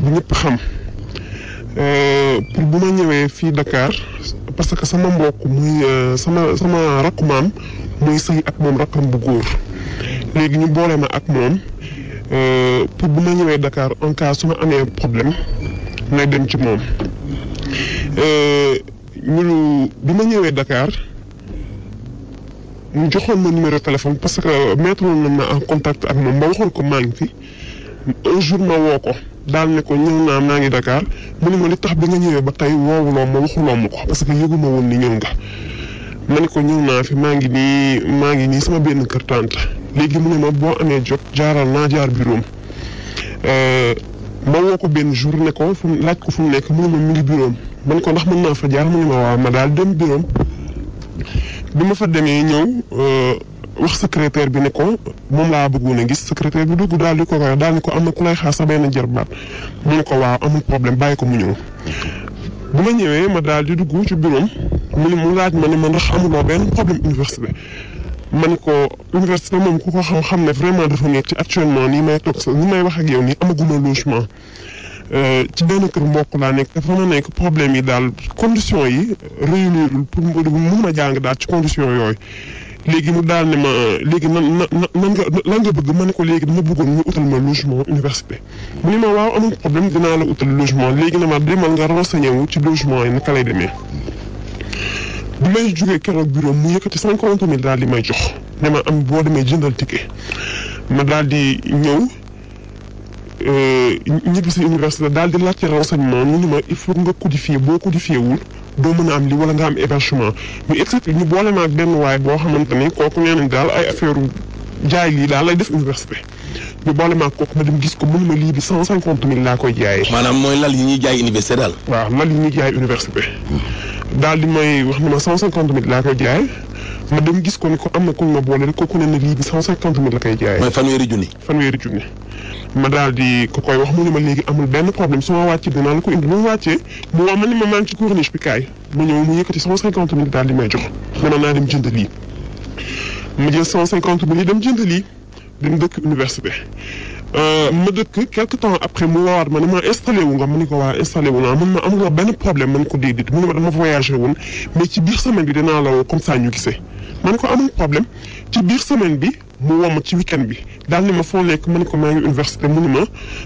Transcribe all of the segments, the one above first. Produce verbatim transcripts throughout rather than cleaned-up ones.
bu ñëpp xam pour bu ma ñëwee fii Dakar parce que sama mbokk muy sama sama rakku maam muy sëy ak moom rakkam bu góor léegi ñu boole ma ak moom pour bu ma ñëwee Dakar en cas su ma amee problème nay dem ci moom ñu bi ma ñëwee Dakar ñu joxoon ma numéro téléphone parce que mettre woon nañ ma en contact ak moom ma waxoon ko maa ngi fi un jour ma woo ko daal ne ko ñëw naa maa ngi Dakar mu ne ma li tax bi nga ñëwee ba tey woowuloo ma waxuloo ma ko parce que yëguma woon ni ñëw nga ma ne ko ñëw naa fi maa ngi nii maa ngi nii sama benn kër tante léegi mu ne ma boo amee jot jaaral naa jaar bureau ma woo ko benn jour ne ko fu laaj ko fu mu nekk mu ne ma mi ngi bureau ma ne ko ndax mën naa fa jaar mu ne ma waaw ma daal dem bureau bi ma fa demee ñëw wax secrétaire bi ne ko moom laa bëggoon a gis secrétaire bi dugg daal di ko koy daal di ko am na ku lay xaar sa benn jarbaat mu ne ko waaw amul problème bàyyi ko mu ñëw. bu ma ñëwee ma daal di dugg ci bureau mu ne mu laaj ma ne ma ndax amuloo benn problème université ma ne ko université moom ku ko xam-xam ne vraiment dafa metti actuellement nii may toog sa ni may wax ak yow nii amaguma logement ci benn kër mbokk laa nekk dafa ma nekk problème yi daal conditions yi réunirul pour mun ma jàng daal ci conditions yooyu léegi mu daal ne ma léegi nan na nan nga lan nga bëgg ma ne ko léegi dama bëggoon ñu utal ma logement université mu ne ma waaw amul problème dinaa la utal logement léegi na ma demal nga renseigné wu ci logement yi naka lay demee bi may jógee keroog bureau mu yëkkati cinquante mille daal di may jox ne ma am boo demee jëndal ticket ma daal di ñëw ñibbi si université daal di laajte renseignement ñu ni ma il faut nga codifier boo codifié wul doo mën a am li wala nga am hébergement ñu expliqué ñu boole ma ak benn waay boo xamante ni kooku nee nañ daal ay affaire jaay lii daal lay def université ñu boole ma ak kooku ma dem gis ko mënuma lii bi cent cinquante mille laa koy jaayee. maanaam mooy lal yi ñuy jaay université daal. waaw lal yi ñuy jaay université. daal di may wax ni ma cent cinquante mille laa koy jaay ma dem gis ko ni ko am na ku ñu ma boole rek kooku ne na lii bi cent cinquante mille la koy jaayee. mooy fanweeri junni. fanweeri junni. ma daal di ko koy wax mu ne ma léegi amul benn problème su ma wàccee dinaa la ko indi bu ma wàccee mu wax ma ni ma maa ngi ci corniche bi kaay ma ñëw mu yëkkati cent cinquante mille daal di may jox dama naa dem jënd lii ma jël cent cinquante mille yi dem jënd lii dem dëkk université ma dëkk quelque temps après mu woowaat ma ne ma installé wu nga ma ne ko waa installé wu naa man ma amuloo benn problème man ko déedéet mu ne ma dama voyagé woon mais ci biir semaine bi dinaa la woo comme ça ñu gisee ma ne ko amul problème ci biir semaine bi mu woo ma ci weekend bi daal ni ma foo nekk ma ne ko maa ngi université mu ne ma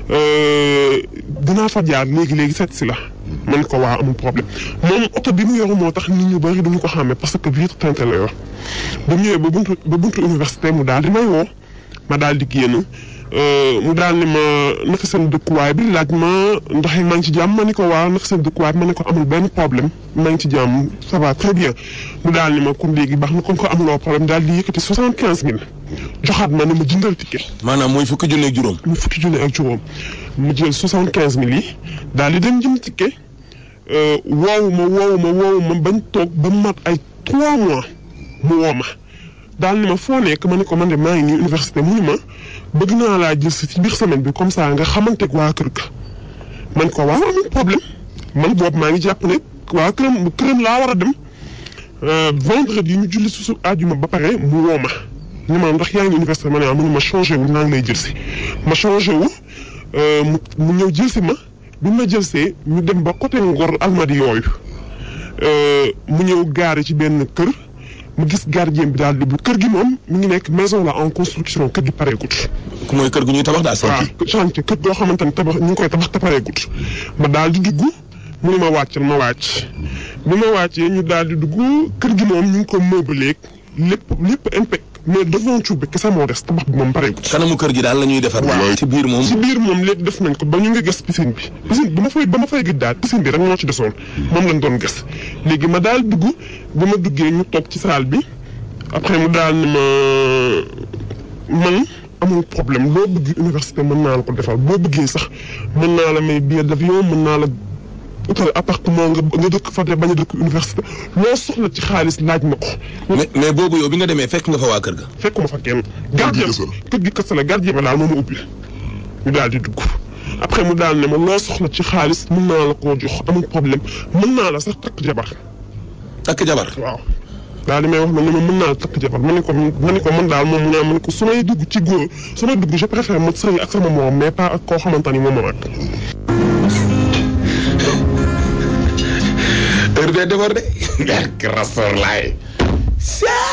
dinaa fa jaar léegi léegi seet si la ma ne ko waa amul problème moom oto bi mu yoru moo tax nit ñu bëri duñu ko xàmmee parce que vitre teintée la yor ba mu ñëwee ba buntu ba buntu université mu daal di may woo ma daal di génn mu daal ni ma naka seen dëkkuwaay bi laaj ma ndax maa ngi ci jàmm ma ne ko waa naka seen dëkkuwaay bi ma ne ko amul benn problème maa ngi ci jàmm ça va très bien mu daal ni ma kon léegi baax na kon ko amuloo problème daal di yëkkati soixante quinze mille joxaat ma ne ma jëndal ticket. maanaam mooy fukki junne ak juróom. muy fukki junne ak juróom mu jël soixante quinze mille yi daal di dem jënd ticket woowu ma woowu ma woowu ma bañ toog ba mat ay trois mois mu woo ma daal ni ma foo nekk ma ne ko man de maa ngi nii université mu ni ma bëgg naa laa jël si ci biir semaine bi comme ça nga xamanteeg waa kër ga man ko waaw amul problème man boobu maa ngi jàpp ne waa këram këram laa war a dem vendredi ñu julli su àjjuma ba pare mu woo ma ni ma ndax yaa ngi université ma ne ah mu ne ma changé wu naa ngi lay jël si ma changé wu mu mu ñëw jël si ma bi ma jël see ñu dem ba côté Ngor Almadi yooyu mu ñëw gaare ci benn kër. mu gis gardien bi daal di bu kër gi moom mu ngi nekk maison la en construction kër gi pareegut. mooy kër gu ñuy tabax daal. waaw chantier kër goo xamante ne tabax ñu ngi koy tabax te pareegut ma daal di dugg mu ne ma wàccal ma wàcc bi ma wàccee ñu daal di dugg kër gi moom ñu ngi ko meublé lépp lépp impec mais devanture bi kese moo des tabax bi moom pareegut. kanamu kër gi daal la ñuy defar. waaw ci biir moom. ci biir moom lépp def nañ ko ba ñu ngi gas piscine bi piscine bi ma fay ba ma fay gis daal piscine bi rek moo ci desoon moom lañ doon gas léegi ma daal dugg bi ma duggee ñu toog ci salle bi. après mu daal ni ma man amul problème loo bëgg université mën naa la ko defal boo bëggee sax mën naa la may billet d'avion mën naa la utal appartement nga nga dëkk fa bañ a dëkk université loo soxla ci xaalis laaj ma ko. mais mais boobu yow bi nga demee fekk nga fa waa kër ga. fekkuma fa kenn. gardien kër gi kese la gardien ba daal moo ma ubbi ñu daal di dugg après mu daal ne ma loo soxla ci xaalis mën naa la koo jox amul problème mën naa la sax takk jabar. takk jabar waaw. daal di may wax man ne ma mën naa takk jabar ma ne ko ma ne ko man daal moom mu ne ma ne ko su may dugg ci góor su may dugg je préfère ma sëy ak sama morom mais pas ak koo xamante ni moom ma mag dee defar de. rasoor laay.